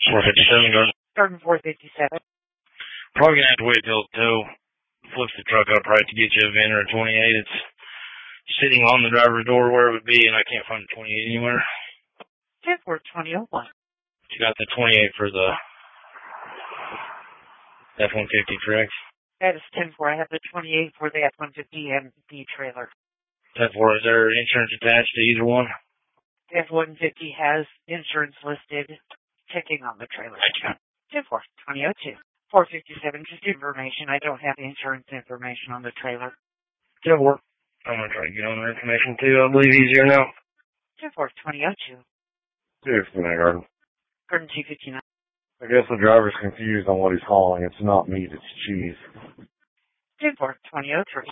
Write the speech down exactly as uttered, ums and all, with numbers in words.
four fifty-seven, go. Garden four fifty-seven. Probably gonna have to wait till tow flips the truck up right to get you a VIN or a twenty-eight. It's sitting on the driver's door where it would be, and I can't find a twenty-eight anywhere. ten four twenty oh one. You got the twenty-eight for the F one fifty, correct? That is ten four. I have the twenty-eight for the F one fifty and the trailer. ten four, is there insurance attached to either one? The F one fifty has insurance listed, checking on the trailer. ten four twenty oh two. four fifty-seven, just information. I don't have insurance information on the trailer. ten four. I'm going to try to get on the information too. I believe easier now. ten four twenty oh two. two fifty-nine, Garden. Garden two fifty-nine. I guess the driver's confused on what he's hauling. It's not meat, it's cheese. ten four twenty oh three.